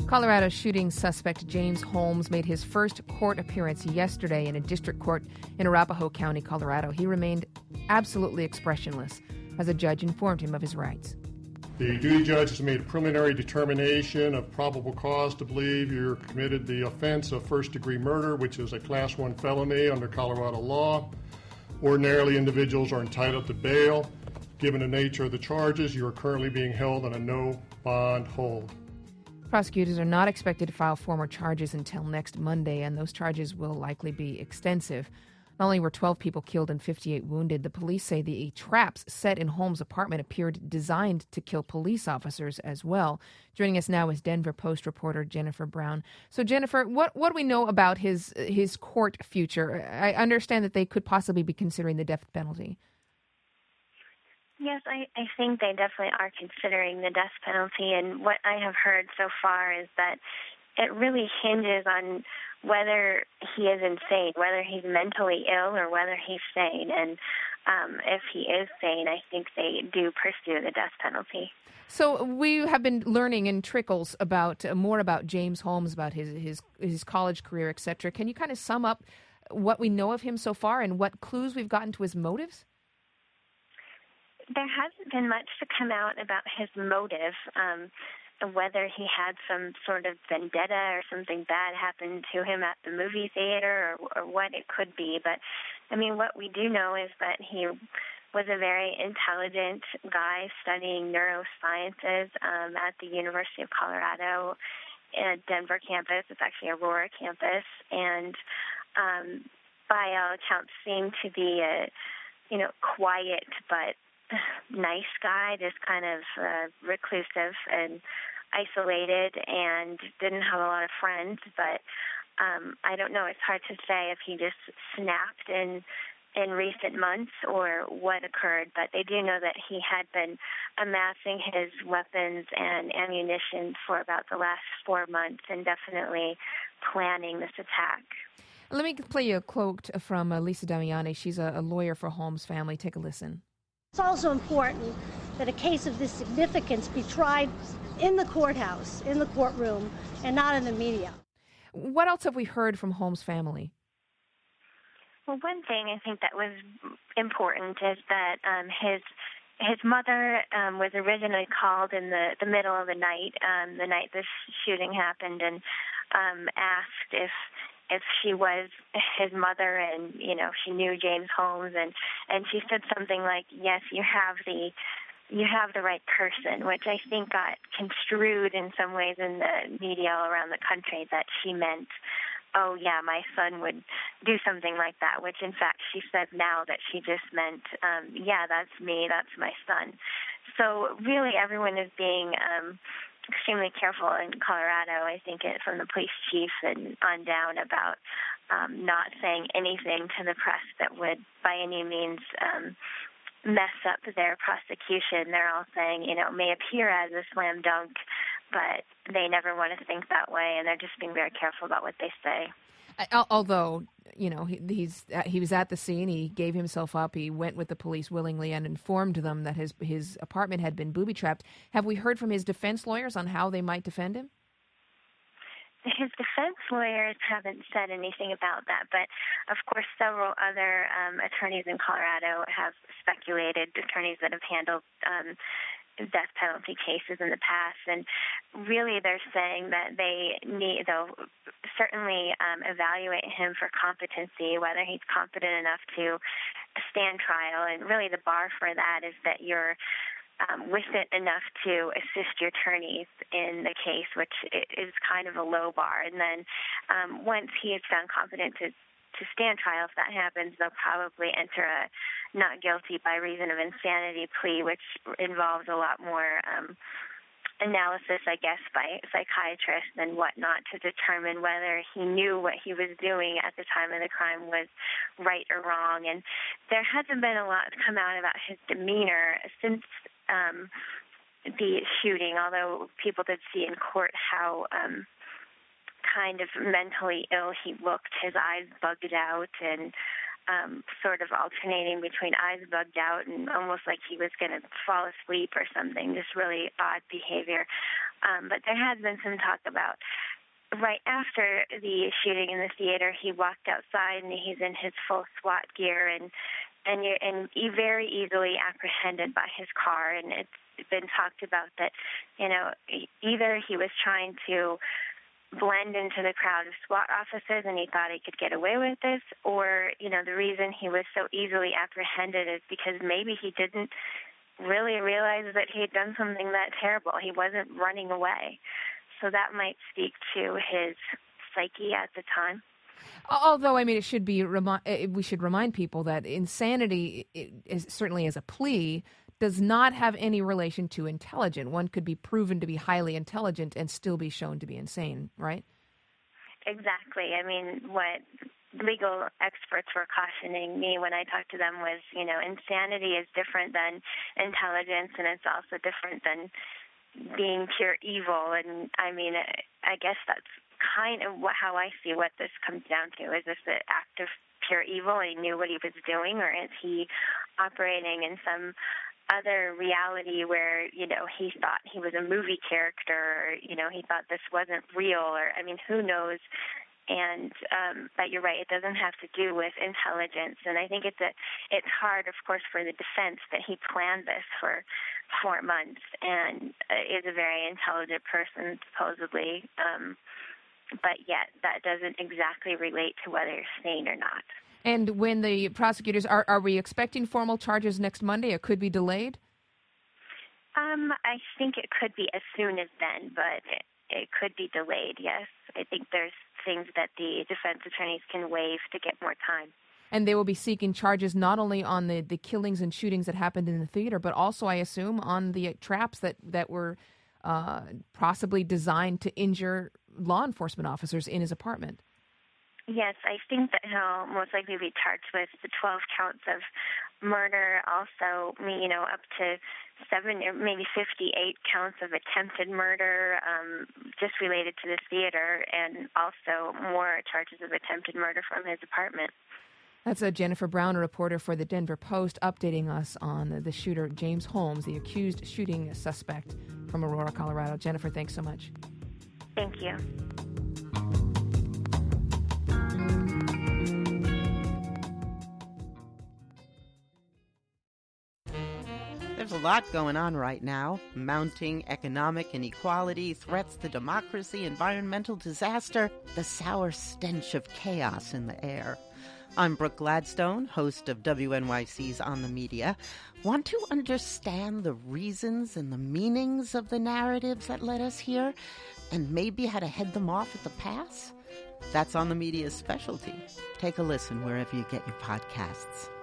Colorado shooting suspect James Holmes made his first court appearance yesterday in a district court in Arapahoe County, Colorado. He remained absolutely expressionless as a judge informed him of his rights. The duty judge has made a preliminary determination of probable cause to believe you're committed the offense of first-degree murder, which is a Class 1 felony under Colorado law. Ordinarily, individuals are entitled to bail. Given the nature of the charges, you are currently being held on a no-bond hold. Prosecutors are not expected to file formal charges until next Monday, and those charges will likely be extensive. Not only were 12 people killed and 58 wounded, the police say the traps set in Holmes' apartment appeared designed to kill police officers as well. Joining us now is Denver Post reporter Jennifer Brown. So, Jennifer, what do we know about his court future? I understand that they could possibly be considering the death penalty. Yes, I think they definitely are considering the death penalty, and what I have heard so far is that it really hinges on whether he is insane, whether he's mentally ill or whether he's sane. And if he is sane, I think they do pursue the death penalty. So we have been learning in trickles about more about James Holmes, about his college career, etc. Can you kind of sum up what we know of him so far and what clues we've gotten to his motives? There hasn't been much to come out about his motive, whether he had some sort of vendetta or something bad happened to him at the movie theater or what it could be. But, I mean, what we do know is that he was a very intelligent guy studying neurosciences at the University of Colorado at Denver campus. It's actually Aurora campus. And by all accounts seemed to be a, quiet but nice guy, just kind of reclusive and isolated and didn't have a lot of friends. But I don't know. It's hard to say if he just snapped in recent months or what occurred. But they do know that he had been amassing his weapons and ammunition for about the last 4 months and definitely planning this attack. Let me play you a quote from Lisa Damiani. She's a lawyer for Holmes' family. Take a listen. It's also important that a case of this significance be tried in the courthouse, in the courtroom, and not in the media. What else have we heard from Holmes' family? Well, one thing I think that was important is that his mother was originally called in the middle of the night this shooting happened, and asked if she was his mother and, she knew James Holmes, and she said something like, yes, you have the right person, which I think got construed in some ways in the media all around the country that she meant, oh, yeah, my son would do something like that, which in fact she said now that she just meant, yeah, that's me, that's my son. So really everyone is being extremely careful in Colorado, I think, from the police chief and on down about not saying anything to the press that would by any means mess up their prosecution. They're all saying, it may appear as a slam dunk, but they never want to think that way, and they're just being very careful about what they say. Although, he was at the scene, he gave himself up, he went with the police willingly and informed them that his apartment had been booby-trapped. Have we heard from his defense lawyers on how they might defend him? His defense lawyers haven't said anything about that, but of course several other attorneys in Colorado have speculated, attorneys that have handled death penalty cases in the past, and really they're saying that they'll certainly evaluate him for competency, whether he's competent enough to stand trial, and really the bar for that is that you're with it enough to assist your attorneys in the case, which is kind of a low bar. And then once he is found competent to stand trial, if that happens, they'll probably enter a not guilty by reason of insanity plea, which involves a lot more analysis, I guess, by psychiatrists and whatnot to determine whether he knew what he was doing at the time of the crime was right or wrong. And there hasn't been a lot come out about his demeanor since the shooting, although people did see in court how kind of mentally ill he looked. His eyes bugged out and sort of alternating between eyes bugged out and almost like he was going to fall asleep or something, just really odd behavior. But there has been some talk about right after the shooting in the theater, he walked outside and he's in his full SWAT gear and he very easily apprehended by his car. And it's been talked about that, either he was trying to blend into the crowd of SWAT officers and he thought he could get away with this, or, the reason he was so easily apprehended is because maybe he didn't really realize that he had done something that terrible. He wasn't running away. So that might speak to his psyche at the time. Although, it should be we should remind people that insanity, certainly as a plea, does not have any relation to intelligent. One could be proven to be highly intelligent and still be shown to be insane, right? Exactly. What legal experts were cautioning me when I talked to them was, insanity is different than intelligence, and it's also different than being pure evil. And I guess that's kind of how I see what this comes down to. Is this an act of pure evil and he knew what he was doing, or is he operating in some other reality where, he thought he was a movie character, or, he thought this wasn't real, or, who knows? And but you're right, it doesn't have to do with intelligence. And I think it's hard, of course, for the defense that he planned this for 4 months and is a very intelligent person, supposedly. But yet that doesn't exactly relate to whether you're sane or not. And when the prosecutors, are we expecting formal charges next Monday? It could be delayed? I think it could be as soon as then, but it could be delayed, yes. I think there's things that the defense attorneys can waive to get more time. And they will be seeking charges not only on the killings and shootings that happened in the theater, but also, I assume, on the traps that were possibly designed to injure law enforcement officers in his apartment. Yes, I think that he'll most likely be charged with the 12 counts of murder, also, up to 7 or maybe 58 counts of attempted murder, just related to the theater, and also more charges of attempted murder from his apartment. That's Jennifer Brown, a reporter for the Denver Post, updating us on the shooter, James Holmes, the accused shooting suspect from Aurora, Colorado. Jennifer, thanks so much. Thank you. There's a lot going on right now. Mounting economic inequality, threats to democracy, environmental disaster, the sour stench of chaos in the air. I'm Brooke Gladstone, host of WNYC's On the Media. Want to understand the reasons and the meanings of the narratives that led us here, and maybe how to head them off at the pass? That's On the Media's specialty. Take a listen wherever you get your podcasts.